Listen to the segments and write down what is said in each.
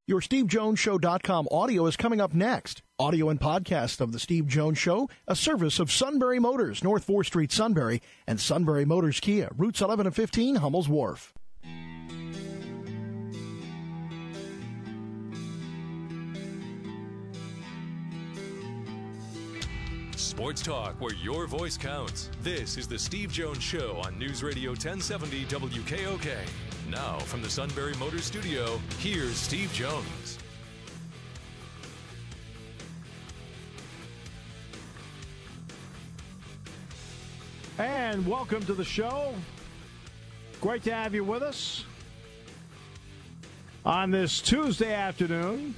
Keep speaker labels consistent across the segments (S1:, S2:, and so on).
S1: Your SteveJonesShow.com audio is coming up next. Audio and podcast of The Steve Jones Show, a service of Sunbury Motors, North 4th Street, Sunbury, and Sunbury Motors Kia, routes 11 and 15, Hummel's Wharf.
S2: Sports talk where your voice counts. This is The Steve Jones Show on News Radio 1070 WKOK. Now, from the Sunbury Motors Studio, here's Steve Jones.
S3: And welcome to the show. Great to have you with us on this Tuesday afternoon.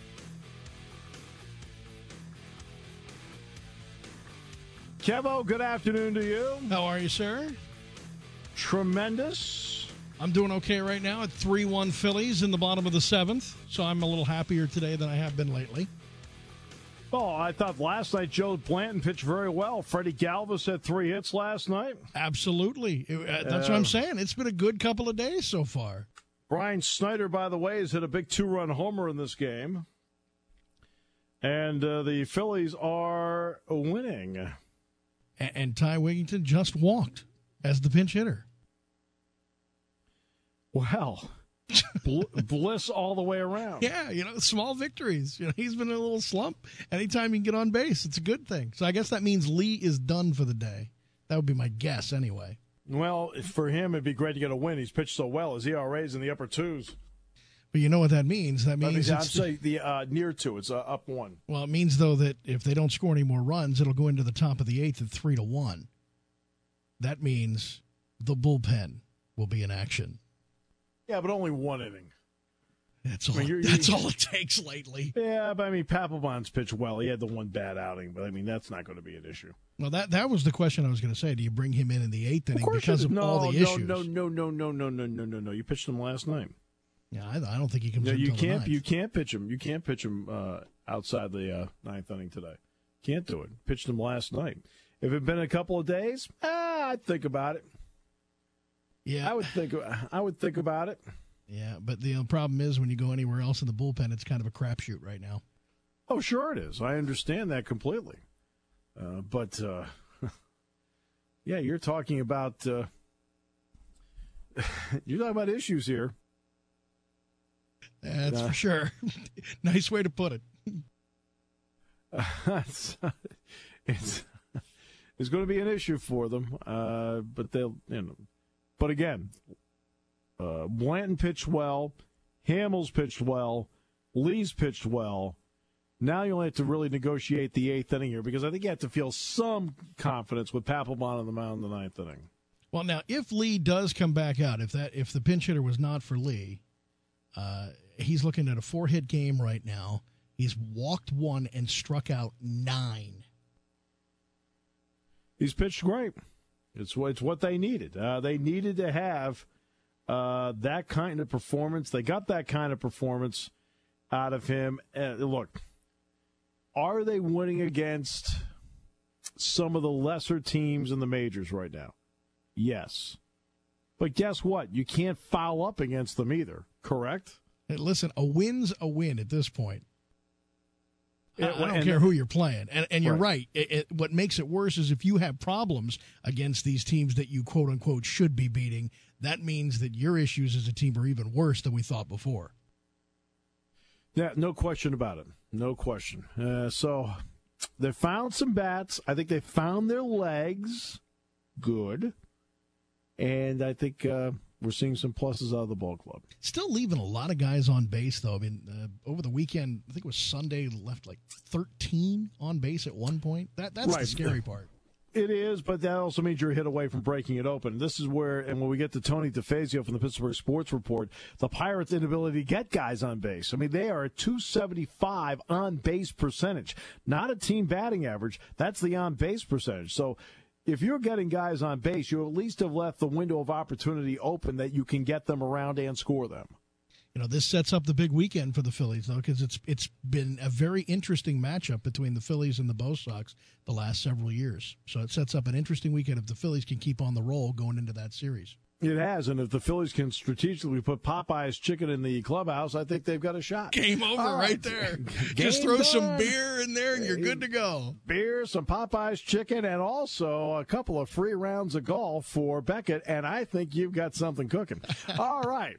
S3: Kevo, good afternoon to you.
S4: How are you, sir?
S3: Tremendous.
S4: I'm doing okay right now at 3-1 Phillies in the bottom of the seventh, so I'm a little happier today than I have been lately.
S3: Oh, I thought last night Joe Blanton pitched very well. Freddie Galvis had 3 hits last night.
S4: Absolutely. That's what I'm saying. It's been a good couple of days so far.
S3: Brian Snyder, by the way, has hit a big 2-run homer in this game. And the Phillies are winning.
S4: And Ty Wigginton just walked as the pinch hitter.
S3: Well, bliss all the way around.
S4: Yeah, small victories. He's been in a little slump. Anytime he can get on base, it's a good thing. So I guess that means Lee is done for the day. That would be my guess anyway.
S3: Well, for him, it'd be great to get a win. He's pitched so well. His ERA's in the upper 2s.
S4: But you know what that means? That means
S3: I'd say the near 2. It's up 1.
S4: Well, it means, though, that if they don't score any more runs, it'll go into the top of the 8th at 3-1. That means the bullpen will be in action.
S3: Yeah, but only 1 inning.
S4: That's all it takes lately.
S3: Yeah, but Papelbon's pitched well. He had the 1 bad outing, but that's not going to be an issue.
S4: Well, that was the question I was going to say. Do you bring him in the 8th inning because of all the issues?
S3: No. You pitched him last night.
S4: Yeah, I don't think he comes in
S3: you
S4: until the
S3: can't.
S4: ninth.
S3: You can't pitch him. You can't pitch him outside the 9th inning today. Can't do it. Pitched him last night. If it had been a couple of days, I'd think about it.
S4: Yeah,
S3: I would think about it.
S4: Yeah, but the problem is when you go anywhere else in the bullpen, it's kind of a crapshoot right now.
S3: Oh, sure it is. I understand that completely. But yeah, you're talking about issues here.
S4: That's for sure. Nice way to put it.
S3: It's going to be an issue for them, but they'll. But again, Blanton pitched well, Hamels pitched well, Lee's pitched well. Now you only have to really negotiate the 8th inning here because I think you have to feel some confidence with Papelbon on the mound in the 9th inning.
S4: Well, now if Lee does come back out, if the pinch hitter was not for Lee, he's looking at a 4-hit game right now. He's walked 1 and struck out 9.
S3: He's pitched great. It's what they needed. They needed to have that kind of performance. They got that kind of performance out of him. Look, are they winning against some of the lesser teams in the majors right now? Yes. But guess what? You can't foul up against them either, correct?
S4: Hey, listen, a win's a win at this point. I don't care who you're playing. And you're right. What makes it worse is if you have problems against these teams that you, quote-unquote, should be beating, that means that your issues as a team are even worse than we thought before.
S3: Yeah, no question about it. No question. So they found some bats. I think they found their legs. Good. And I think we're seeing some pluses out of the ball club.
S4: Still leaving a lot of guys on base, though. I mean, over the weekend, I think it was Sunday, left like 13 on base at one point. That's right. The scary part.
S3: It is, but that also means you're a hit away from breaking it open. This is where, and when we get to Tony DeFazio from the Pittsburgh Sports Report, the Pirates' inability to get guys on base. I mean, they are a .275 on-base percentage. Not a team batting average. That's the on-base percentage. So if you're getting guys on base, you at least have left the window of opportunity open that you can get them around and score them.
S4: You know, this sets up the big weekend for the Phillies, though, because it's been a very interesting matchup between the Phillies and the Bo Sox the last several years. So it sets up an interesting weekend if the Phillies can keep on the roll going into that series.
S3: It has, and if the Phillies can strategically put Popeye's chicken in the clubhouse, I think they've got a shot.
S4: Game over right there. Just throw some beer in there, and you're good to go.
S3: Beer, some Popeye's chicken, and also a couple of free rounds of golf for Beckett, and I think you've got something cooking. All right.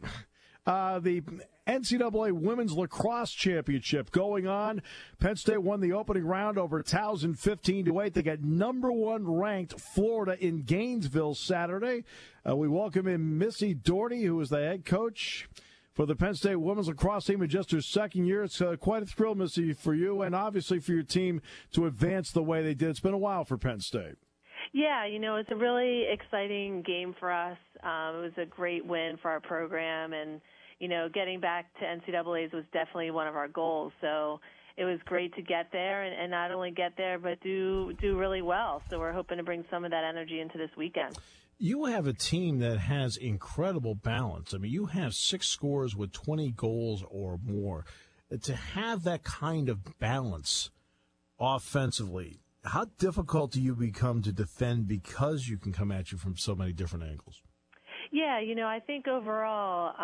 S3: The NCAA Women's Lacrosse Championship going on. Penn State won the opening round over Towson 15-8. They got number 1 ranked Florida in Gainesville Saturday. We welcome in Missy Doherty, who is the head coach for the Penn State women's lacrosse team in just her second year. It's quite a thrill, Missy, for you and obviously for your team to advance the way they did. It's been a while for Penn State.
S5: Yeah, it's a really exciting game for us. It was a great win for our program, and getting back to NCAAs was definitely one of our goals. So it was great to get there and not only get there, but do really well. So we're hoping to bring some of that energy into this weekend.
S3: You have a team that has incredible balance. I mean, you have 6 scorers with 20 goals or more. To have that kind of balance offensively, how difficult do you become to defend because you can come at you from so many different angles?
S5: Yeah, I think overall,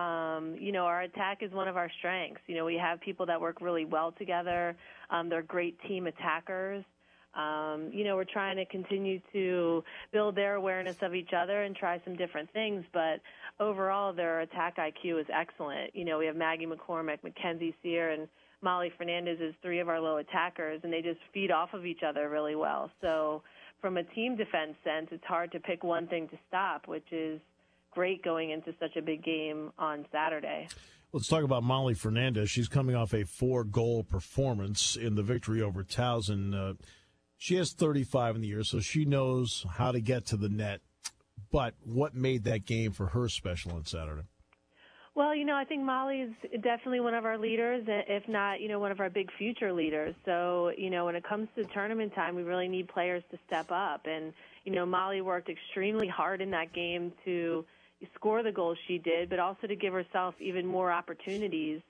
S5: our attack is one of our strengths. We have people that work really well together. They're great team attackers. We're trying to continue to build their awareness of each other and try some different things, but overall their attack IQ is excellent. We have Maggie McCormick, Mackenzie Sear, and Molly Fernandez as 3 of our low attackers, and they just feed off of each other really well. So from a team defense sense, it's hard to pick one thing to stop, which is great going into such a big game on Saturday.
S3: Let's talk about Molly Fernandez. She's coming off a 4-goal performance in the victory over Towson. She has 35 in the year, so she knows how to get to the net. But what made that game for her special on Saturday?
S5: Well, I think Molly is definitely one of our leaders, if not, one of our big future leaders. So, when it comes to tournament time, we really need players to step up. And, Molly worked extremely hard in that game to score the goals she did, but also to give herself even more opportunities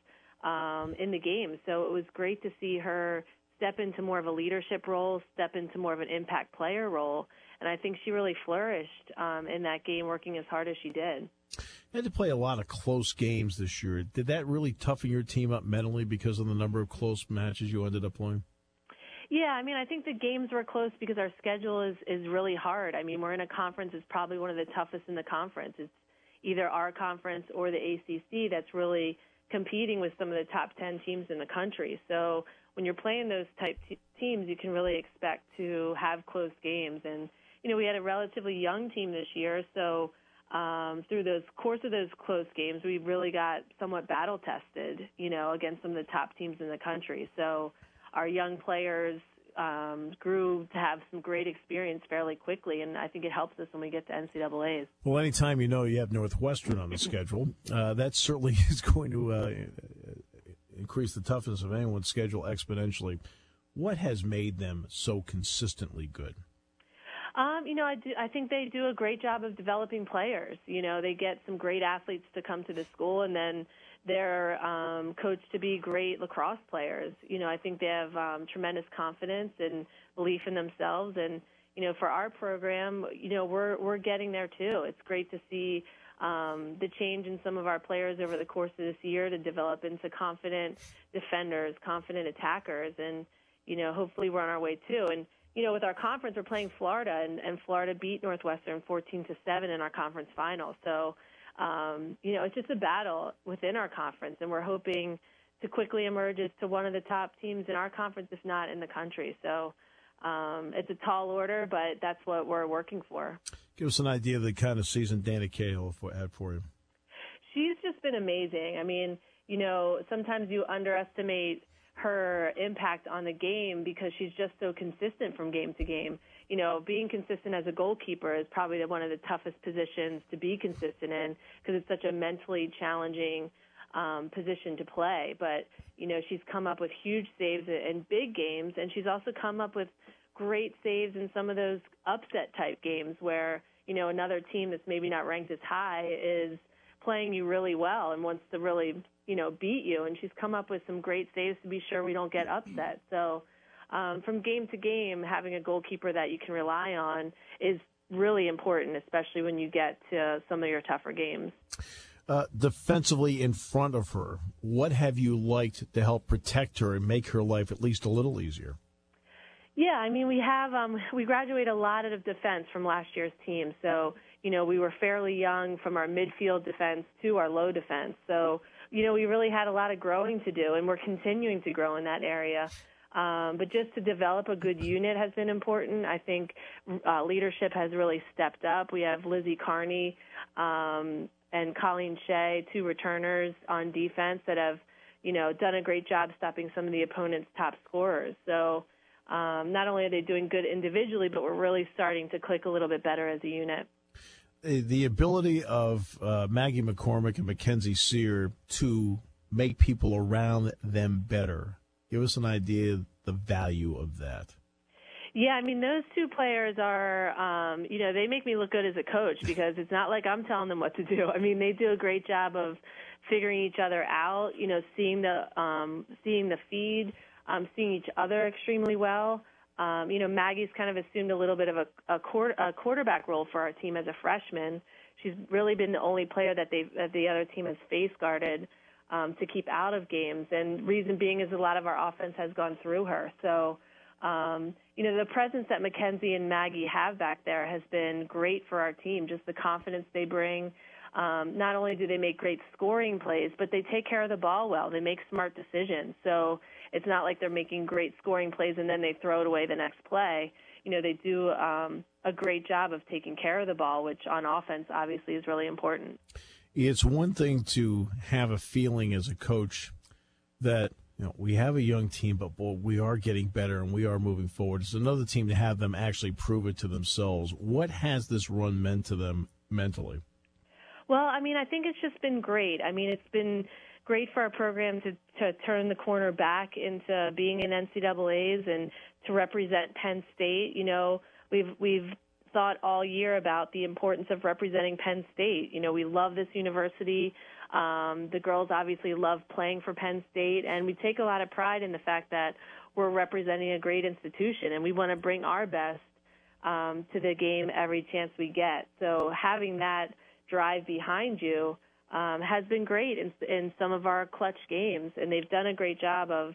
S5: in the game. So it was great to see her step into more of a leadership role, step into more of an impact player role. And I think she really flourished in that game, working as hard as she did.
S3: You had to play a lot of close games this year. Did that really toughen your team up mentally because of the number of close matches you ended up playing?
S5: Yeah, I think the games were close because our schedule is really hard. We're in a conference that's probably one of the toughest in the conference. It's either our conference or the ACC that's really competing with some of the top 10 teams in the country. So when you're playing those type teams, you can really expect to have close games. And, we had a relatively young team this year, so through the course of those close games, we really got somewhat battle-tested, against some of the top teams in the country. So our young players grew to have some great experience fairly quickly, and I think it helps us when we get to NCAAs.
S3: Well, anytime you have Northwestern on the schedule, that certainly is going to increase the toughness of anyone's schedule exponentially. What has made them so consistently good?
S5: I think they do a great job of developing players. They get some great athletes to come to the school, and then they're coached to be great lacrosse players. I think they have tremendous confidence and belief in themselves. And, for our program, we're getting there too. It's great to see the change in some of our players over the course of this year to develop into confident defenders, confident attackers. And, hopefully we're on our way too. And, with our conference, we're playing Florida, and Florida beat Northwestern 14-7 in our conference final. So, it's just a battle within our conference, and we're hoping to quickly emerge as to one of the top teams in our conference, if not in the country. So it's a tall order, but that's what we're working for.
S3: Give us an idea of the kind of season Dana Cahill had for you.
S5: She's just been amazing. Sometimes you underestimate her impact on the game because she's just so consistent from game to game. Being consistent as a goalkeeper is probably one of the toughest positions to be consistent in because it's such a mentally challenging position to play. But, she's come up with huge saves in big games, and she's also come up with great saves in some of those upset-type games where, another team that's maybe not ranked as high is playing you really well and wants to really, beat you. And she's come up with some great saves to be sure we don't get upset. So from game to game, having a goalkeeper that you can rely on is really important, especially when you get to some of your tougher games.
S3: Defensively in front of her, what have you liked to help protect her and make her life at least a little easier?
S5: Yeah, I mean, we graduate a lot of defense from last year's team. So, we were fairly young from our midfield defense to our low defense. So, we really had a lot of growing to do, and we're continuing to grow in that area. But just to develop a good unit has been important. I think leadership has really stepped up. We have Lizzie Carney and Colleen Shea, 2 returners on defense that have, done a great job stopping some of the opponent's top scorers. So not only are they doing good individually, but we're really starting to click a little bit better as a unit.
S3: The ability of Maggie McCormick and Mackenzie Sear to make people around them better. Give us an idea of the value of that.
S5: Yeah, I mean, those 2 players are, they make me look good as a coach because it's not like I'm telling them what to do. I mean, they do a great job of figuring each other out, seeing the feed, seeing each other extremely well. Maggie's kind of assumed a little bit of a quarterback role for our team as a freshman. She's really been the only player that the other team has face guarded to keep out of games. And reason being is a lot of our offense has gone through her. So, the presence that Mackenzie and Maggie have back there has been great for our team, just the confidence they bring. Not only do they make great scoring plays, but they take care of the ball well. They make smart decisions. So it's not like they're making great scoring plays and then they throw it away the next play. They do a great job of taking care of the ball, which on offense obviously is really important.
S3: It's one thing to have a feeling as a coach that we have a young team, but we are getting better and we are moving forward. It's another team to have them actually prove it to themselves. What has this run meant to them mentally?
S5: Well, I mean, I think it's just been great. I mean, it's been great for our program to turn the corner back into being in NCAAs and to represent Penn State. We've thought all year about the importance of representing Penn State. We love this university. The girls obviously love playing for Penn State, and we take a lot of pride in the fact that we're representing a great institution, and we want to bring our best to the game every chance we get. So having that drive behind you has been great in some of our clutch games, and they've done a great job of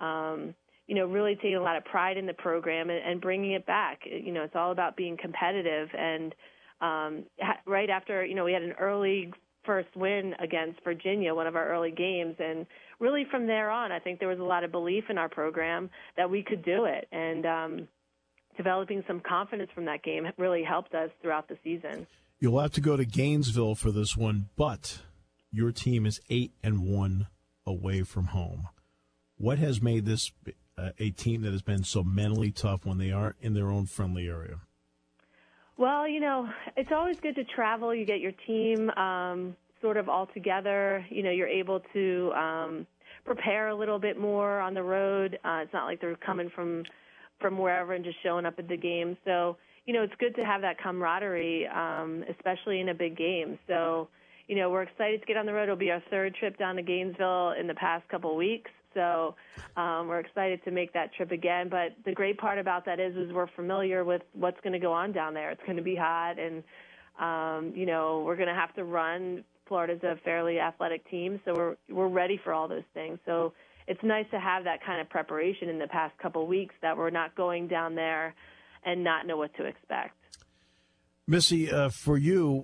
S5: really taking a lot of pride in the program and bringing it back. It's all about being competitive, and right after, we had an early first win against Virginia, one of our early games, and really from there on, I think there was a lot of belief in our program that we could do it, and developing some confidence from that game really helped us throughout the season.
S3: You'll have to go to Gainesville for this one, but your team is 8-1 away from home. What has made this a team that has been so mentally tough when they aren't in their own friendly area?
S5: Well, it's always good to travel. You get your team sort of all together. You're able to prepare a little bit more on the road. It's not like they're coming from wherever and just showing up at the game. So, it's good to have that camaraderie, especially in a big game. So, we're excited to get on the road. It'll be our 3rd trip down to Gainesville in the past couple of weeks. So we're excited to make that trip again. But the great part about that is we're familiar with what's going to go on down there. It's going to be hot, and, we're going to have to run. Florida's a fairly athletic team, so we're ready for all those things. So it's nice to have that kind of preparation in the past couple of weeks, that we're not going down there and not know what to expect.
S3: Missy, for you,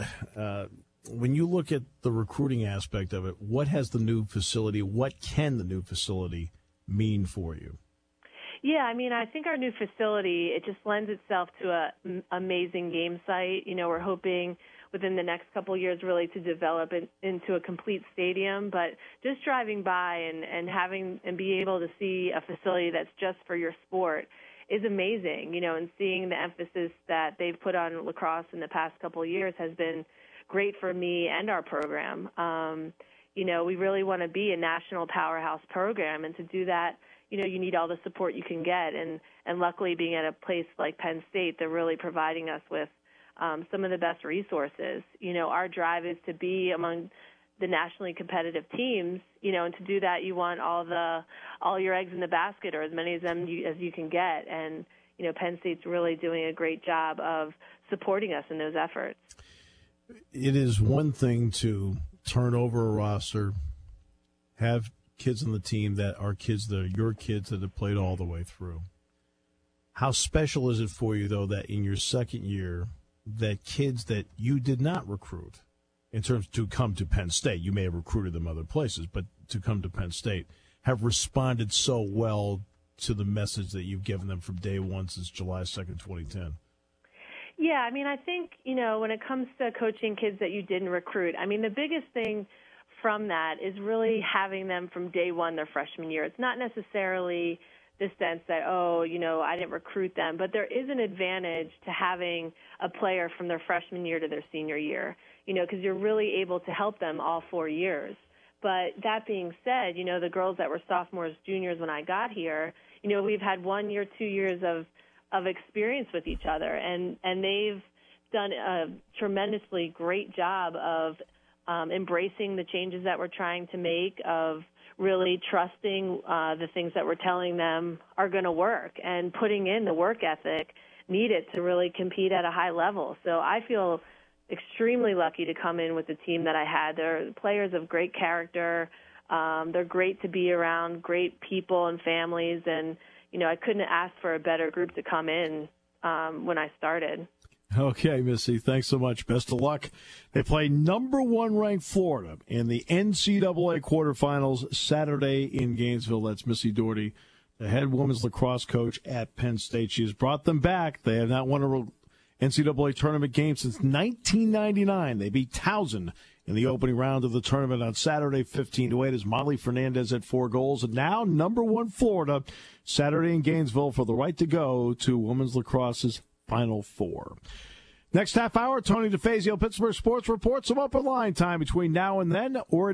S3: when you look at the recruiting aspect of it, what has the new facility, what can the new facility mean for you?
S5: Yeah, I mean, I think our new facility, it just lends itself to an amazing game site. We're hoping within the next couple of years really to develop it into a complete stadium. But just driving by and having and be able to see a facility that's just for your sport is amazing, and seeing the emphasis that they've put on lacrosse in the past couple of years has been great for me and our program. We really want to be a national powerhouse program, and to do that, you need all the support you can get. And luckily, being at a place like Penn State, they're really providing us with some of the best resources. Our drive is to be among the nationally competitive teams, and to do that, you want all your eggs in the basket, or as many of them as you can get. And, Penn State's really doing a great job of supporting us in those efforts.
S3: It is one thing to turn over a roster, have kids on the team that are kids that are your kids that have played all the way through. How special is it for you, though, that in your second year, that kids that you did not recruit, in terms to come to Penn State, you may have recruited them other places, but to come to Penn State, have responded so well to the message that you've given them from day one since July 2nd, 2010?
S5: Yeah, I mean, I think, when it comes to coaching kids that you didn't recruit, I mean, the biggest thing from that is really having them from day one their freshman year. It's not necessarily the sense that, I didn't recruit them, but there is an advantage to having a player from their freshman year to their senior year, because you're really able to help them all 4 years. But that being said, the girls that were sophomores, juniors when I got here, we've had 1 year, 2 years of experience with each other, and they've done a tremendously great job of embracing the changes that we're trying to make, of really trusting the things that we're telling them are going to work, and putting in the work ethic needed to really compete at a high level. So I feel extremely lucky to come in with the team that I had. They're players of great character. They're great to be around, great people and families, and I couldn't ask for a better group to come in when I started.
S3: Okay, Missy, thanks so much. Best of luck. They play number 1 ranked Florida in the NCAA quarterfinals Saturday in Gainesville. That's Missy Doherty, the head women's lacrosse coach at Penn State. She has brought them back. They have not won an NCAA tournament game since 1999. They beat Towson in the opening round of the tournament on Saturday, 15-8, as Molly Fernandez had 4 goals. And now number 1 Florida, Saturday in Gainesville, for the right to go to women's lacrosse's Final Four. Next half hour, Tony DeFazio, Pittsburgh Sports Report. Some open line time between now and then, or at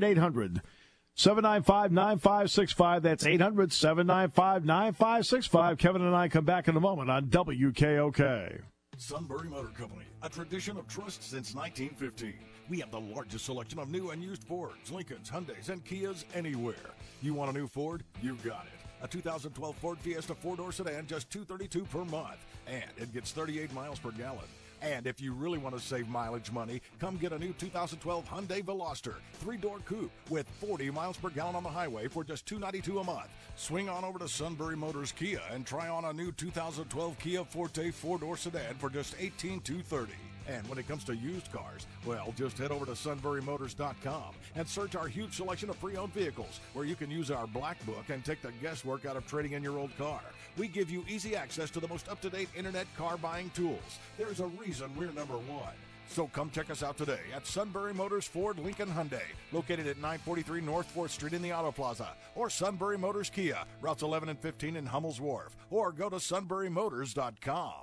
S3: 800-795-9565. That's 800-795-9565. Kevin and I come back in a moment on WKOK.
S6: Sunbury Motor Company, a tradition of trust since 1915. We have the largest selection of new and used Fords, Lincolns, Hyundais, and Kias anywhere. You want a new Ford? You got it. A 2012 Ford Fiesta 4-door sedan, just $232 per month. And it gets 38 miles per gallon. And if you really want to save mileage money, come get a new 2012 Hyundai Veloster 3-door coupe with 40 miles per gallon on the highway for just $292 a month. Swing on over to Sunbury Motors Kia and try on a new 2012 Kia Forte 4-door sedan for just $18,230. And when it comes to used cars, well, just head over to sunburymotors.com and search our huge selection of pre-owned vehicles, where you can use our black book and take the guesswork out of trading in your old car. We give you easy access to the most up-to-date internet car buying tools. There's a reason we're number 1. So come check us out today at Sunbury Motors Ford Lincoln Hyundai, located at 943 North 4th Street in the Auto Plaza, or Sunbury Motors Kia, routes 11 and 15 in Hummel's Wharf, or go to sunburymotors.com.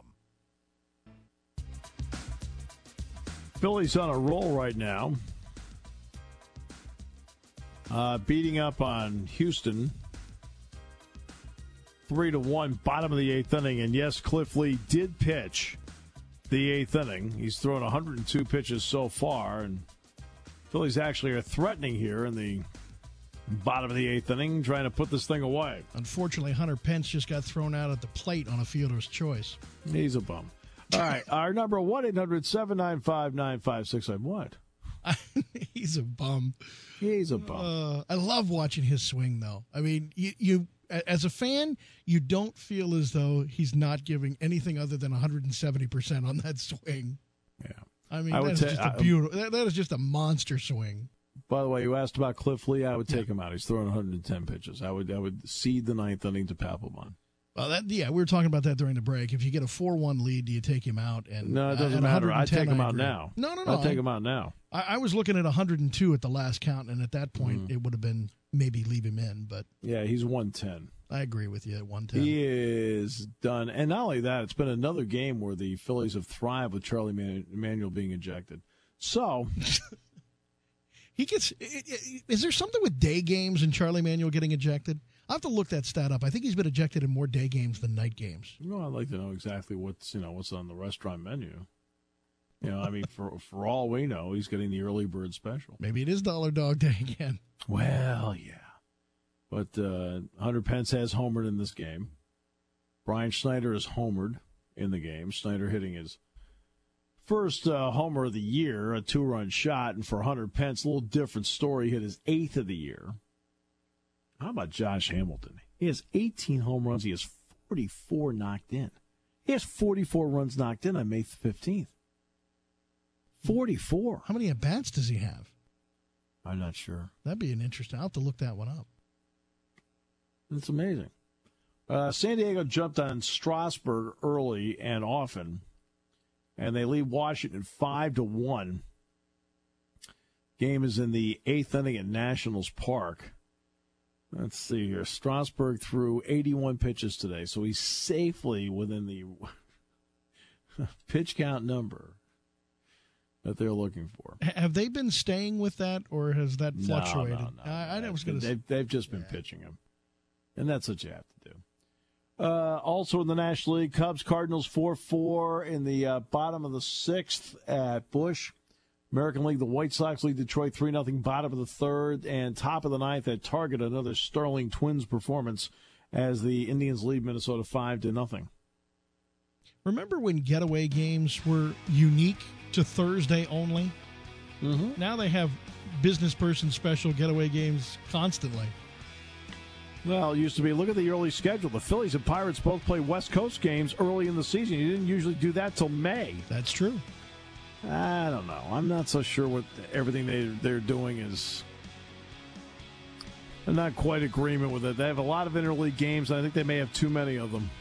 S3: Philly's on a roll right now, beating up on Houston 3-1, bottom of the 8th inning. And yes, Cliff Lee did pitch the 8th inning. He's thrown 102 pitches so far, and Phillies actually are threatening here in the bottom of the 8th inning, trying to put this thing away.
S4: Unfortunately, Hunter Pence just got thrown out at the plate on a fielder's choice.
S3: He's a bum. All right, our number 1-800-795-9565. What?
S4: He's a bum.
S3: He's a bum.
S4: I love watching his swing, though. I mean, you as a fan, you don't feel as though he's not giving anything other than 170% on that swing.
S3: Yeah,
S4: I mean, that is just a beautiful. That is just a monster swing.
S3: By the way, you asked about Cliff Lee. I would take him out. He's throwing 110 pitches. I would cede the 9th inning to Papelbon.
S4: Well, we were talking about that during the break. If you get a 4-1 lead, do you take him out? And
S3: no, it doesn't matter. I take him out now.
S4: No.
S3: I'll take him out now.
S4: I was looking at 102 at the last count, and at that point, it would have been maybe leave him in. But
S3: yeah, he's 110.
S4: I agree with you at 110.
S3: He is done. And not only that, it's been another game where the Phillies have thrived with Charlie Manuel being ejected. So
S4: he gets. Is there something with day games and Charlie Manuel getting ejected? I'll have to look that stat up. I think he's been ejected in more day games than night games.
S3: Well, I'd like to know exactly what's on the restaurant menu. I mean, for all we know, he's getting the early bird special.
S4: Maybe it is Dollar Dog Day again.
S3: Well, yeah. But Hunter Pence has homered in this game. Brian Schneider is homered in the game. Schneider hitting his first homer of the year, a 2-run shot. And for Hunter Pence, a little different story. He hit his 8th of the year. How about Josh Hamilton? He has 18 home runs. He has 44 knocked in. He has 44 runs knocked in on May 15th. 44.
S4: How many at-bats does he have?
S3: I'm not sure.
S4: That'd be an interesting. I'll have to look that one up.
S3: It's amazing. San Diego jumped on Strasburg early and often, and they lead Washington 5-1. Game is in the 8th inning at Nationals Park. Let's see here. Strasburg threw 81 pitches today, so he's safely within the pitch count number that they're looking for.
S4: Have they been staying with that, or has that fluctuated?
S3: No.
S4: I was going to say
S3: they've just been pitching him, and that's what you have to do. Also in the National League, Cubs Cardinals 4-4 in the bottom of the 6th at Busch. American League, the White Sox lead Detroit 3-0, bottom of the 3rd, and top of the 9th at Target. Another sterling Twins performance as the Indians lead Minnesota 5-0.
S4: Remember when getaway games were unique to Thursday only?
S3: Mm-hmm.
S4: Now they have business person special getaway games constantly.
S3: Well, it used to be, look at the early schedule. The Phillies and Pirates both play West Coast games early in the season. You didn't usually do that till May.
S4: That's true.
S3: I don't know. I'm not so sure what everything they're doing is. I'm not quite in agreement with it. They have a lot of interleague games, and I think they may have too many of them.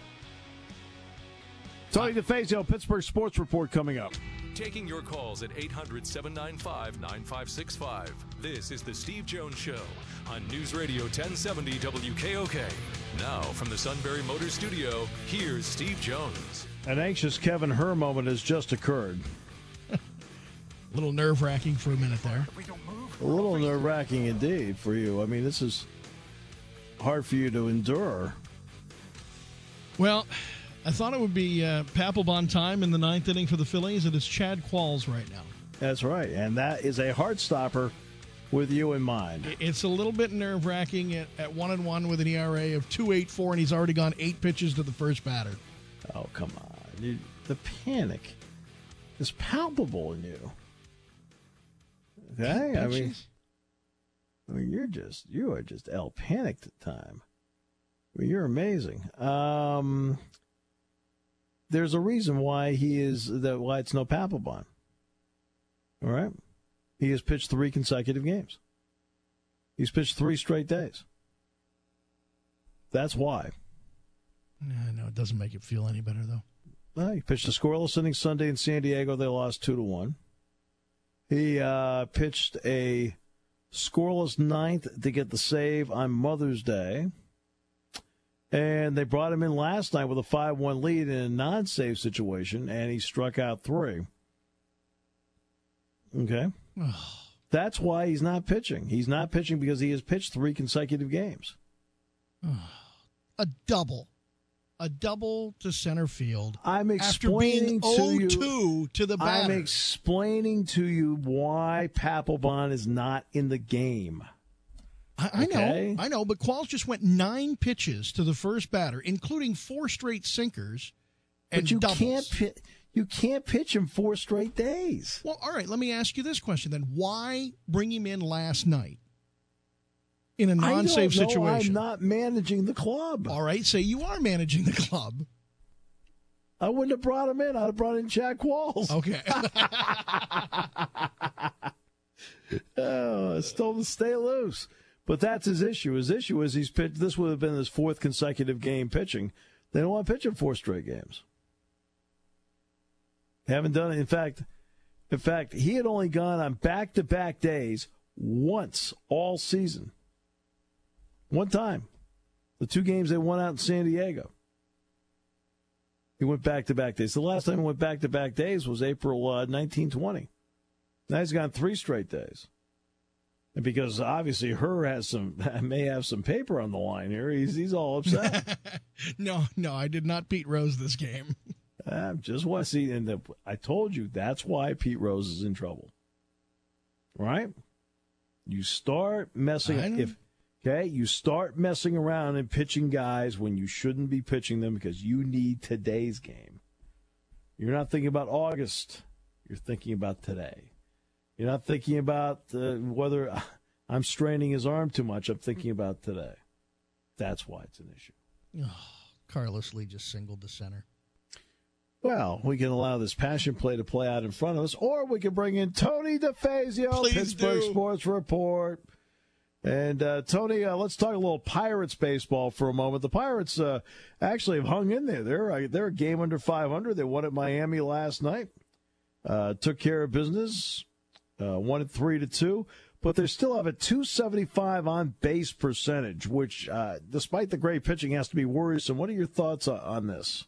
S3: Tony DeFazio, Pittsburgh Sports Report coming up.
S2: Taking your calls at 800-795-9565. This is the Steve Jones Show on News Radio 1070 WKOK. Now from the Sunbury Motors Studio, here's Steve Jones.
S3: An anxious Kevin Herr moment has just occurred.
S4: A little nerve-wracking for a minute there.
S3: A little nerve-wracking indeed for you. I mean, this is hard for you to endure.
S4: Well, I thought it would be Papelbon time in the 9th inning for the Phillies. It is Chad Qualls right now.
S3: That's right, and that is a heart stopper with you in mind.
S4: It's a little bit nerve-wracking at 1-1 with an ERA of 2.84, and he's already gone 8 pitches to the first batter.
S3: Oh, come on. The panic is palpable in you. Okay? I mean, you are just El Panicked at time. I mean, you're amazing. There's a reason why why it's no Papelbon. All right? He has pitched 3 consecutive games. He's pitched 3 straight days. That's why.
S4: I know it doesn't make it feel any better, though.
S3: Well, he pitched a scoreless inning Sunday in San Diego. They lost 2-1. He pitched a scoreless 9th to get the save on Mother's Day. And they brought him in last night with a 5-1 lead in a non-save situation, and he struck out 3. Okay? That's why he's not pitching. He's not pitching because he has pitched 3 consecutive games.
S4: A double to center field.
S3: I'm explaining
S4: after being 0-2 to the batter.
S3: I'm explaining to you why Papelbon is not in the game.
S4: I know, but Qualls just went 9 pitches to the first batter, including 4 straight sinkers and
S3: but you
S4: doubles.
S3: You can't pitch him 4 straight days.
S4: Well, all right, let me ask you this question then. Why bring him in last night in a non-save situation?
S3: I'm not managing the club.
S4: All right, say you are managing the club.
S3: I wouldn't have brought him in. I'd have brought in Chad Qualls.
S4: Okay.
S3: It's told him to stay loose. But that's his issue. His issue is he's pitched. This would have been his 4th consecutive game pitching. They don't want to pitch him 4 straight games. They haven't done it. In fact, he had only gone on back-to-back days once all season. One time. The 2 games they won out in San Diego. He went back-to-back days. The last time he went back-to-back days was April 1920. Now he's gone 3 straight days. And because obviously Herr may have some paper on the line here, he's all upset.
S4: No, I did not Pete Rose this game.
S3: Just want to see, and I told you that's why Pete Rose is in trouble. Right? You start messing Okay, you start messing around and pitching guys when you shouldn't be pitching them because you need today's game. You're not thinking about August. You're thinking about today. You're not thinking about whether I'm straining his arm too much. I'm thinking about today. That's why it's an issue.
S4: Oh, Carlos Lee just singled to center.
S3: Well, we can allow this passion play to play out in front of us, or we can bring in Tony DeFazio, Pittsburgh Sports Report. And, Tony, let's talk a little Pirates baseball for a moment. The Pirates actually have hung in there. They're a game under 500. They won at Miami last night. Took care of business, won it 3-2. But they still have a .275 on-base percentage, which, despite the great pitching, has to be worrisome. What are your thoughts on this?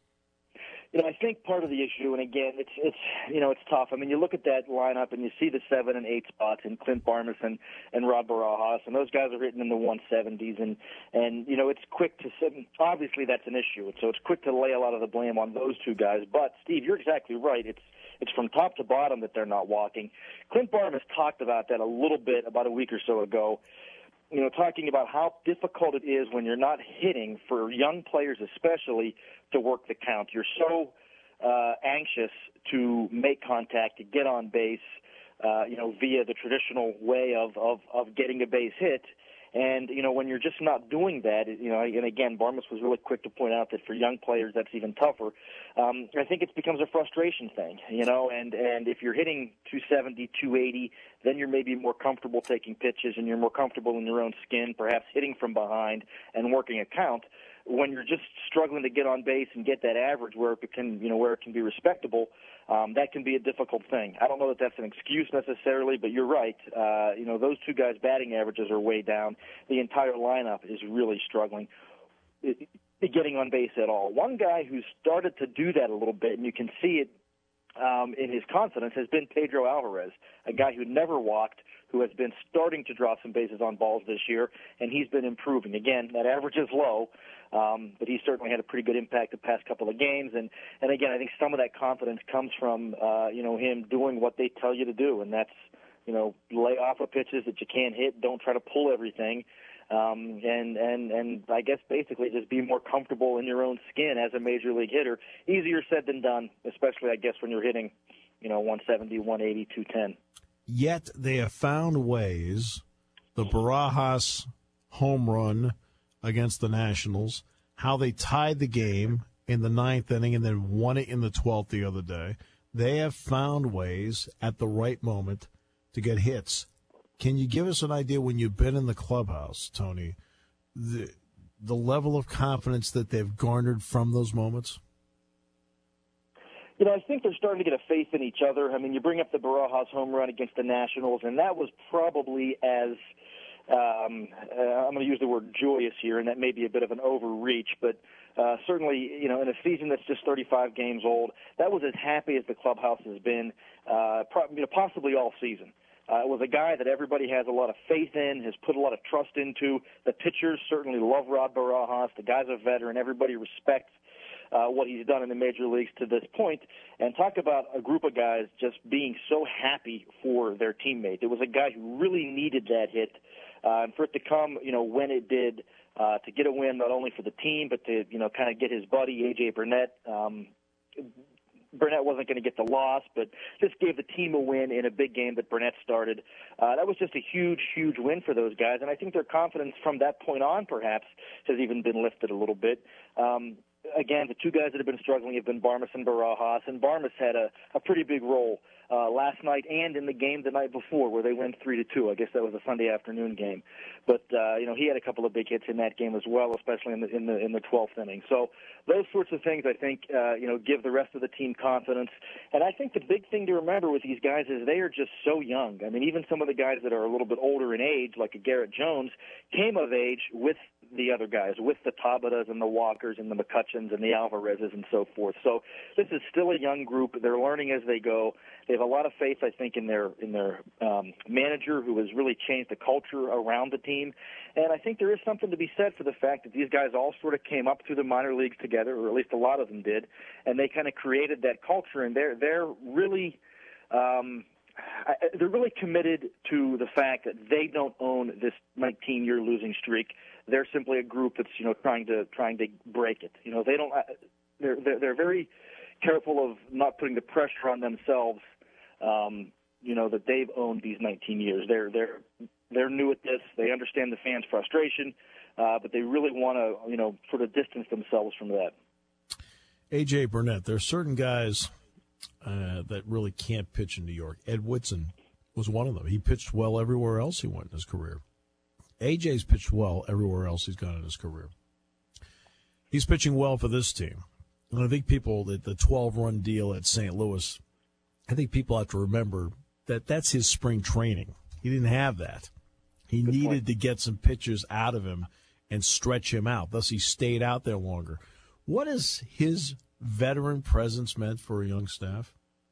S7: I think part of the issue, and again, it's tough. I mean, you look at that lineup and you see the 7 and 8 spots in Clint Barmes and Rod Barajas, and those guys are hitting in the 170s, and it's quick to say, obviously that's an issue, so it's quick to lay a lot of the blame on those two guys. But Steve, you're exactly right. It's from top to bottom that they're not walking. Clint Barmes talked about that a little bit about a week or so ago. Talking about how difficult it is when you're not hitting, for young players especially, to work the count. You're so anxious to make contact, to get on base, via the traditional way of getting a base hit. And, when you're just not doing that, and again, Barmes was really quick to point out that for young players that's even tougher. I think it becomes a frustration thing, and if you're hitting 270, 280, then you're maybe more comfortable taking pitches and you're more comfortable in your own skin, perhaps hitting from behind and working a count. When you're just struggling to get on base and get that average where it can be respectable, that can be a difficult thing. I don't know that that's an excuse necessarily, but you're right. Those two guys' batting averages are way down. The entire lineup is really struggling getting on base at all. One guy who's started to do that a little bit, and you can see it in his confidence, has been Pedro Alvarez, a guy who never walked, who has been starting to draw some bases on balls this year, and he's been improving. Again, that average is low, but he certainly had a pretty good impact the past couple of games. And again, I think some of that confidence comes from, him doing what they tell you to do, and that's, lay off of pitches that you can't hit, don't try to pull everything, and I guess basically just be more comfortable in your own skin as a major league hitter. Easier said than done, especially, I guess, when you're hitting, 170, 180, 210.
S3: Yet they have found ways, the Barajas home run against the Nationals, how they tied the game in the 9th inning and then won it in the 12th the other day. They have found ways at the right moment to get hits. Can you give us an idea, when you've been in the clubhouse, Tony, the level of confidence that they've garnered from those moments?
S7: I think they're starting to get a faith in each other. I mean, you bring up the Barajas home run against the Nationals, and that was probably as I'm going to use the word joyous here, and that may be a bit of an overreach, but certainly, in a season that's just 35 games old, that was as happy as the clubhouse has been possibly all season. It was a guy that everybody has a lot of faith in, has put a lot of trust into. The pitchers certainly love Rod Barajas. The guy's a veteran. Everybody respects what he's done in the major leagues to this point. And talk about a group of guys just being so happy for their teammate. It was a guy who really needed that hit, and for it to come, when it did, to get a win not only for the team, but to, kind of get his buddy, A.J. Burnett. Burnett wasn't going to get the loss, but just gave the team a win in a big game that Burnett started. That was just a huge, huge win for those guys, and I think their confidence from that point on perhaps has even been lifted a little bit. Again, the two guys that have been struggling have been Barmes and Barajas, and Barmes had a pretty big role last night and in the game the night before where they went 3-2. I guess that was a Sunday afternoon game. But, he had a couple of big hits in that game as well, especially in the 12th inning. So those sorts of things, I think, give the rest of the team confidence. And I think the big thing to remember with these guys is they are just so young. I mean, even some of the guys that are a little bit older in age, like a Garrett Jones, came of age with the other guys, with the Tabatas and the Walkers and the McCutcheons and the Alvarezes and so forth. So this is still a young group. They're learning as they go. They have a lot of faith, I think, in their manager, who has really changed the culture around the team. And I think there is something to be said for the fact that these guys all sort of came up through the minor leagues together, or at least a lot of them did, and they kind of created that culture. And they're really they're really committed to the fact that they don't own this 19-year losing streak. They're simply a group that's trying to break it. They don't. They're very careful of not putting the pressure on themselves. That they've owned these 19 years. They're new at this. They understand the fans' frustration, but they really want to sort of distance themselves from that.
S3: A.J. Burnett, there are certain guys that really can't pitch in New York. Ed Whitson was one of them. He pitched well everywhere else he went in his career. A.J.'s pitched well everywhere else he's gone in his career. He's pitching well for this team. And I think the 12-run deal at St. Louis, I think people have to remember that that's his spring training. He didn't have that. He needed to get some pitches out of him and stretch him out. Thus, he stayed out there longer. What has his veteran presence meant for a young staff?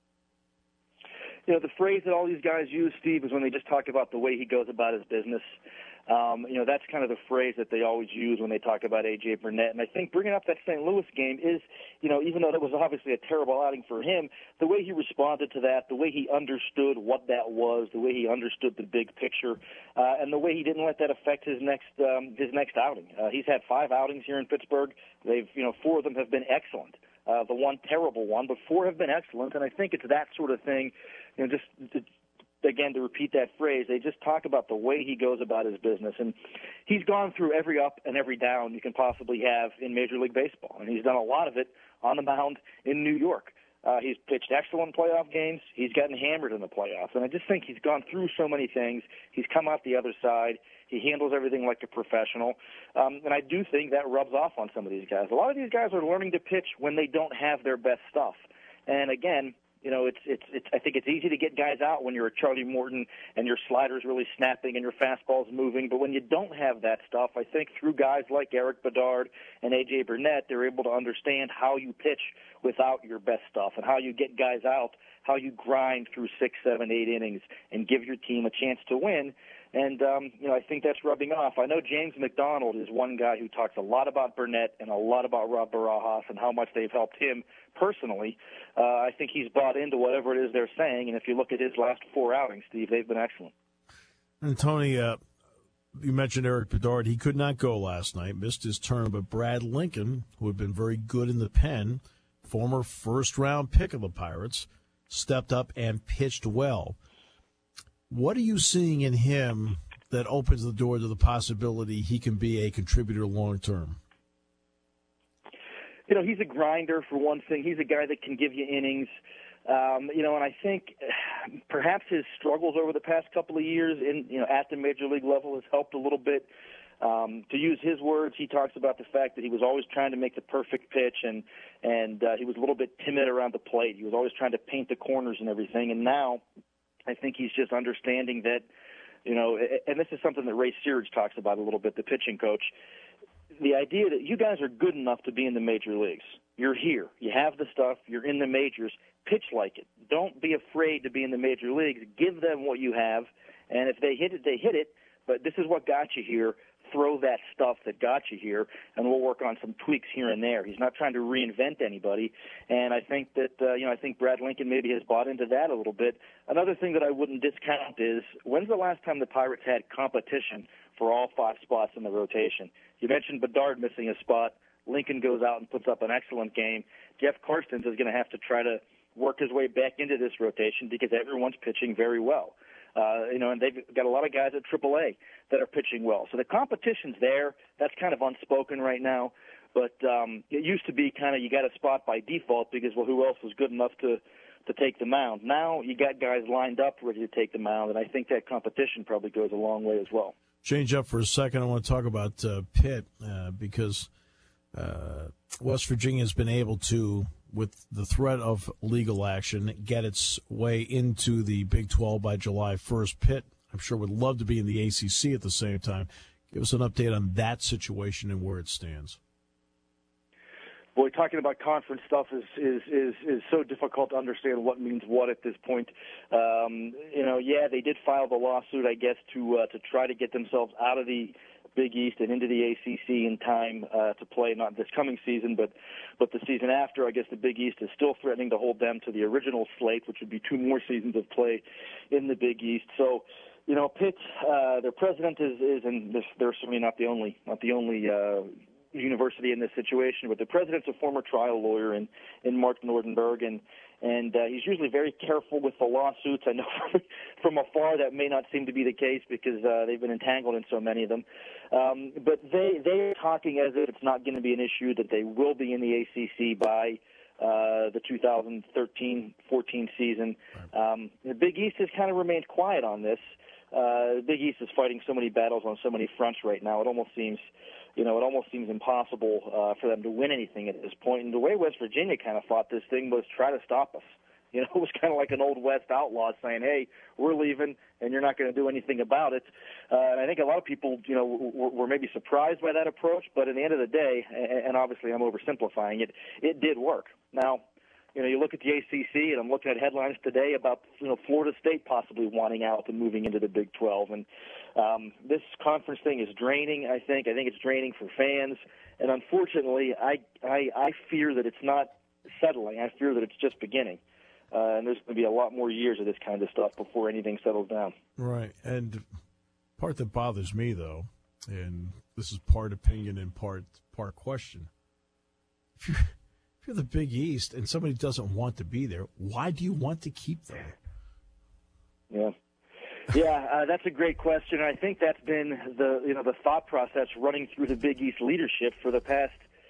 S7: The phrase that all these guys use, Steve, is when they just talk about the way he goes about his business. That's kind of the phrase that they always use when they talk about A.J. Burnett. And I think bringing up that St. Louis game is, even though that was obviously a terrible outing for him, the way he responded to that, the way he understood what that was, the way he understood the big picture, and the way he didn't let that affect his next outing. He's had 5 outings here in Pittsburgh. 4 of them have been excellent. The one terrible one, but 4 have been excellent. And I think it's that sort of thing, again, to repeat that phrase, they just talk about the way he goes about his business. And he's gone through every up and every down you can possibly have in Major League Baseball. And he's done a lot of it on the mound in New York. He's pitched excellent playoff games. He's gotten hammered in the playoffs. And I just think he's gone through so many things. He's come out the other side. He handles everything like a professional. And I do think that rubs off on some of these guys. A lot of these guys are learning to pitch when they don't have their best stuff. And again, I think it's easy to get guys out when you're a Charlie Morton and your slider's really snapping and your fastball's moving. But when you don't have that stuff, I think through guys like Erik Bedard and A.J. Burnett, they're able to understand how you pitch without your best stuff and how you get guys out, how you grind through 6, 7, 8 innings and give your team a chance to win. And, I think that's rubbing off. I know James McDonald is one guy who talks a lot about Burnett and a lot about Rob Barajas and how much they've helped him personally. I think he's bought into whatever it is they're saying. And if you look at his last 4 outings, Steve, they've been excellent.
S3: And, Tony, you mentioned Erik Bedard. He could not go last night, missed his turn. But Brad Lincoln, who had been very good in the pen, former first-round pick of the Pirates, stepped up and pitched well. What are you seeing in him that opens the door to the possibility he can be a contributor long term?
S7: He's a grinder for one thing. He's a guy that can give you innings. And I think perhaps his struggles over the past couple of years at the major league level has helped a little bit. To use his words, he talks about the fact that he was always trying to make the perfect pitch and he was a little bit timid around the plate. He was always trying to paint the corners and everything. And now I think he's just understanding that, and this is something that Ray Searage talks about a little bit, the pitching coach, the idea that you guys are good enough to be in the major leagues. You're here. You have the stuff. You're in the majors. Pitch like it. Don't be afraid to be in the major leagues. Give them what you have, and if they hit it, they hit it, but this is what got you here. Throw that stuff that got you here, and we'll work on some tweaks here and there. He's not trying to reinvent anybody, and I think that I think Brad Lincoln maybe has bought into that a little bit. Another thing that I wouldn't discount is when's the last time the Pirates had competition for all 5 spots in the rotation? You mentioned Bedard missing a spot. Lincoln goes out and puts up an excellent game. Jeff Karstens is going to have to try to work his way back into this rotation because everyone's pitching very well. And they've got a lot of guys at AAA that are pitching well. So the competition's there. That's kind of unspoken right now. But it used to be kind of you got a spot by default because, well, who else was good enough to take the mound? Now you got guys lined up ready to take the mound, and I think that competition probably goes a long way as well.
S3: Change up for a second. I want to talk about Pitt because West Virginia has been able to, with the threat of legal action, get its way into the Big 12 by July 1st. Pitt, I'm sure, would love to be in the ACC at the same time. Give us an update on that situation and where it stands.
S7: Boy, talking about conference stuff is so difficult to understand what means what at this point. They did file the lawsuit, I guess, to try to get themselves out of the Big East and into the ACC in time to play not this coming season, but the season after. I guess the Big East is still threatening to hold them to the original slate, which would be 2 more seasons of play in the Big East. So, Pitt, their president is, and they're certainly not the only university in this situation, but the president's a former trial lawyer in Mark Nordenberg, and he's usually very careful with the lawsuits. I know from afar that may not seem to be the case because they've been entangled in so many of them. But they're talking as if it's not going to be an issue, that they will be in the ACC by the 2013-14 season. The Big East has kind of remained quiet on this. The Big East is fighting so many battles on so many fronts right now. It almost seems impossible for them to win anything at this point. And the way West Virginia kind of fought this thing was try to stop us. It was kind of like an old West outlaw saying, hey, we're leaving, and you're not going to do anything about it. And I think a lot of people, were maybe surprised by that approach, but at the end of the day, and obviously I'm oversimplifying it, it did work. Now, you look at the ACC, and I'm looking at headlines today about Florida State possibly wanting out and moving into the Big 12. And this conference thing is draining, I think. I think it's draining for fans. And unfortunately, I fear that it's not settling. I fear that it's just beginning. And there's going to be a lot more years of this kind of stuff before anything settles down.
S3: Right. And part that bothers me, though, and this is part opinion and part question, if you're the Big East and somebody doesn't want to be there, why do you want to keep them?
S7: Yeah, that's a great question. I think that's been the thought process running through the Big East leadership for the past,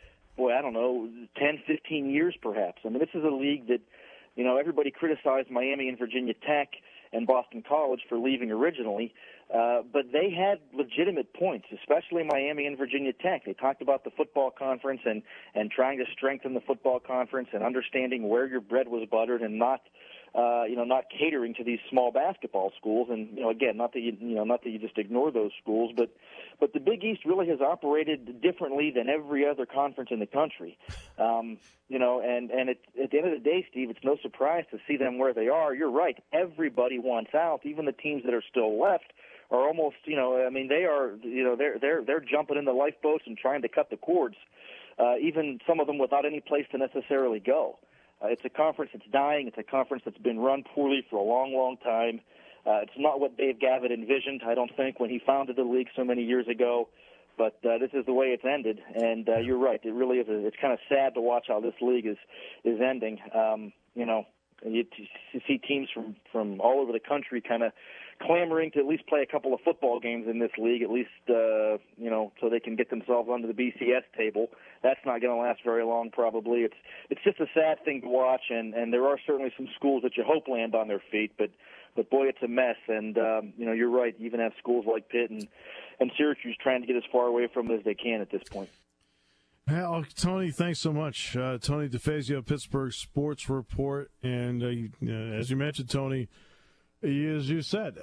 S7: 10, 15 years perhaps. I mean, this is a league that, everybody criticized Miami and Virginia Tech and Boston College for leaving originally, but they had legitimate points, especially Miami and Virginia Tech. They talked about the football conference and trying to strengthen the football conference and understanding where your bread was buttered and not catering to these small basketball schools. And again, not that you just ignore those schools, but the Big East really has operated differently than every other conference in the country. And at the end of the day, Steve, it's no surprise to see them where they are. You're right. Everybody wants out. Even the teams that are still left are almost, they're jumping in the lifeboats and trying to cut the cords. Even some of them without any place to necessarily go. It's a conference that's dying. It's a conference that's been run poorly for a long, long time. It's not what Dave Gavitt envisioned, I don't think, when he founded the league so many years ago. But this is the way it's ended, and you're right. It really is. It's kind of sad to watch how this league is ending. You see teams from all over the country kind of clamoring to at least play a couple of football games in this league, at least so they can get themselves onto the BCS table. That's not going to last very long, probably. It's just a sad thing to watch, and there are certainly some schools that you hope land on their feet, but boy, it's a mess. And you're right. You even have schools like Pitt and Syracuse trying to get as far away from it as they can at this point.
S3: Well, Tony, thanks so much. Tony DeFazio, Pittsburgh Sports Report. And as you mentioned, Tony, as you said,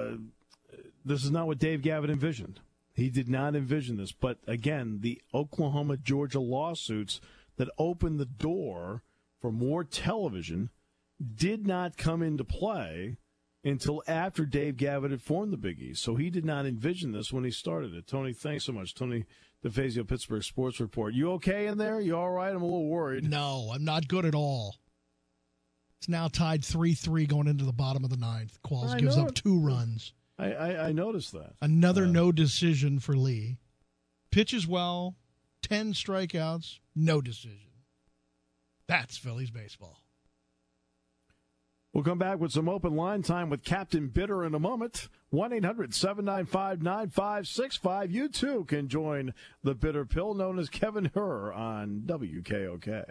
S3: this is not what Dave Gavitt envisioned. He did not envision this. But, again, the Oklahoma-Georgia lawsuits that opened the door for more television did not come into play until after Dave Gavitt had formed the Big East. So he did not envision this when he started it. Tony, thanks so much. Tony DeFazio, Pittsburgh Sports Report. You okay in there? You all right? I'm a little worried.
S4: No, I'm not good at all. It's now tied 3-3 going into the bottom of the ninth. Qualls gives up 2 runs.
S3: I noticed that.
S4: Another no decision for Lee. Pitches well, 10 strikeouts, no decision. That's Phillies baseball.
S3: We'll come back with some open line time with Captain Bitter in a moment. 1-800-795-9565. You, too, can join the Bitter Pill, known as Kevin Herr, on WKOK.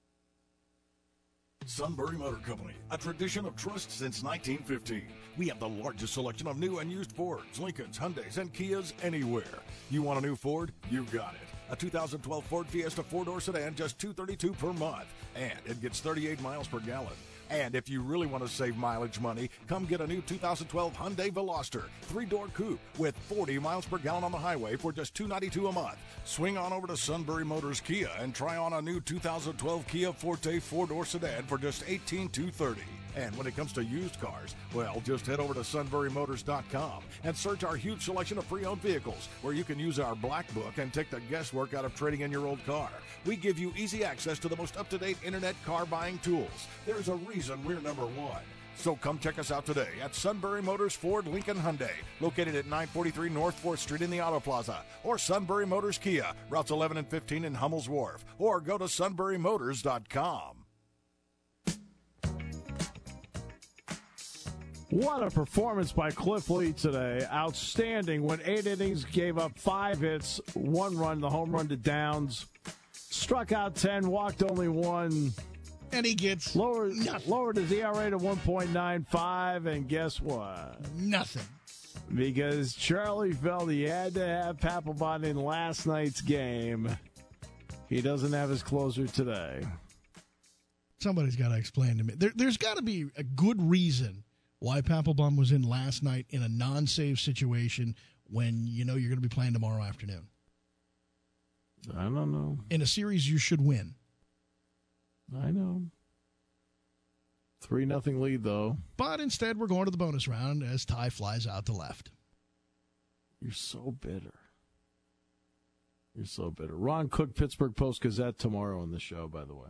S6: Sunbury Motor Company, a tradition of trust since 1915. We have the largest selection of new and used Fords, Lincolns, Hyundais, and Kias anywhere. You want a new Ford? You got it. A 2012 Ford Fiesta 4-door sedan, just $232 per month. And it gets 38 miles per gallon. And if you really want to save mileage money, come get a new 2012 Hyundai Veloster 3-door coupe with 40 miles per gallon on the highway for just $292 a month. Swing on over to Sunbury Motors Kia and try on a new 2012 Kia Forte 4-door sedan for just $18,230. And when it comes to used cars, well, just head over to sunburymotors.com and search our huge selection of pre-owned vehicles, where you can use our black book and take the guesswork out of trading in your old car. We give you easy access to the most up-to-date internet car buying tools. There's a reason we're number one. So come check us out today at Sunbury Motors Ford Lincoln Hyundai, located at 943 North 4th Street in the Auto Plaza, or Sunbury Motors Kia, routes 11 and 15 in Hummel's Wharf, or go to sunburymotors.com.
S3: What a performance by Cliff Lee today. Outstanding. Went 8 innings, gave up 5 hits, 1 run, the home run to Downs. Struck out 10, walked only 1.
S4: And he gets
S3: lowered his ERA to 1.95, and guess what?
S4: Nothing.
S3: Because Charlie felt he had to have Papelbon in last night's game. He doesn't have his closer today.
S4: Somebody's got to explain to me. There's got to be a good reason why Papelbon was in last night in a non-save situation when you know you're going to be playing tomorrow afternoon.
S3: I don't know.
S4: In a series you should win.
S3: I know. 3-0 lead, though.
S4: But instead, we're going to the bonus round as Ty flies out to left.
S3: You're so bitter. You're so bitter. Ron Cook, Pittsburgh Post-Gazette tomorrow on the show, by the way.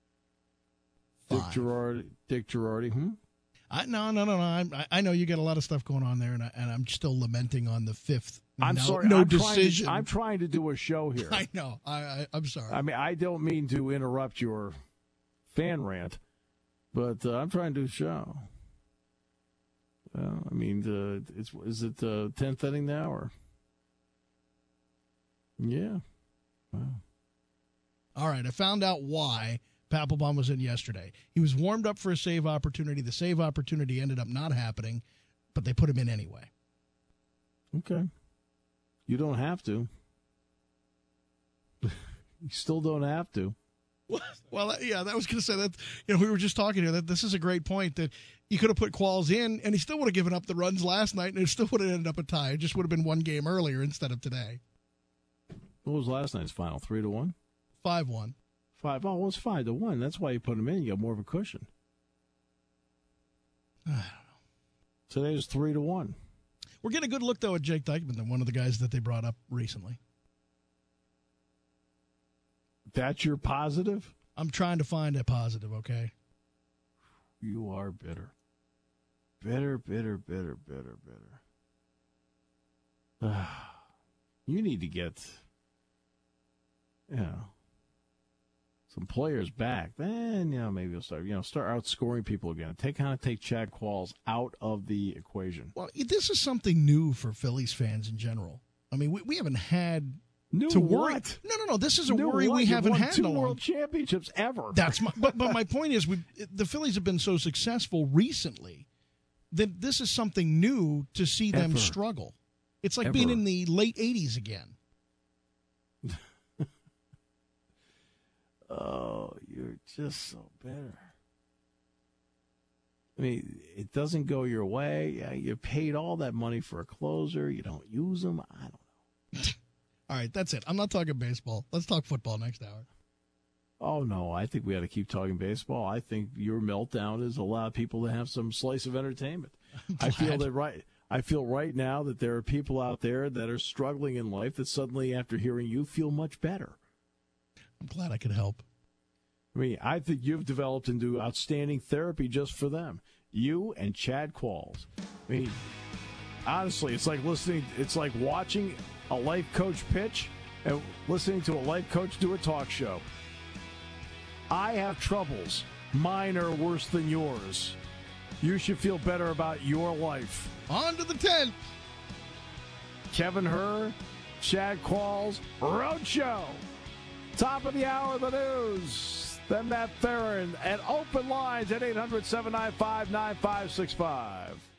S3: Dick Girardi.
S4: No. I know you got a lot of stuff going on there, and I'm still lamenting on the fifth.
S3: I'm sorry.
S4: No decision.
S3: I'm trying to do a show here.
S4: I know. I'm sorry.
S3: I mean, I don't mean to interrupt your fan rant, but I'm trying to do a show. Well, I mean, is it 10th inning now, or? Yeah. Wow.
S4: All right. I found out why Papelbon was in yesterday. He was warmed up for a save opportunity. The save opportunity ended up not happening, but they put him in anyway.
S3: Okay. You don't have to. You still don't have to.
S4: Well, yeah, I was going to say that. We were just talking here that this is a great point that you could have put Qualls in, and he still would have given up the runs last night, and it still would have ended up a tie. It just would have been one game earlier instead of today.
S3: What was last night's final? 3-1?
S4: 5-1.
S3: 5. Oh, it was 5-1. That's why you put him in. You got more of a cushion.
S4: I don't know.
S3: Today's 3-1.
S4: We're getting a good look, though, at Jake Dykman, one of the guys that they brought up recently.
S3: That's your positive?
S4: I'm trying to find a positive, okay?
S3: You are bitter. Bitter. You need to get, some players back. Then, maybe you'll start outscoring people again. Take Chad Qualls out of the equation.
S4: Well, this is something new for Phillies fans in general. I mean, we haven't had
S3: new
S4: to worry.
S3: What?
S4: No. This is a worry we haven't had in a long.
S3: 2 world championships ever.
S4: But my point is, the Phillies have been so successful recently that this is something new to see them struggle. It's like being in the late 80s again.
S3: Oh, you're just so bitter. I mean, it doesn't go your way. Yeah, you paid all that money for a closer. You don't use them. I don't know.
S4: All right, that's it. I'm not talking baseball. Let's talk football next hour.
S3: Oh, no, I think we ought to keep talking baseball. I think your meltdown has allowed people to have some slice of entertainment. I feel right now that there are people out there that are struggling in life that suddenly, after hearing you, feel much better.
S4: I'm glad I could help.
S3: I mean, I think you've developed into outstanding therapy just for them. You and Chad Qualls. I mean, honestly, it's like watching a life coach pitch and listening to a life coach do a talk show. I have troubles. Mine are worse than yours. You should feel better about your life.
S4: On to the 10th.
S3: Kevin Herr, Chad Qualls, Roadshow. Top of the hour, the news. Then Matt Theron and open lines at 800-795-9565.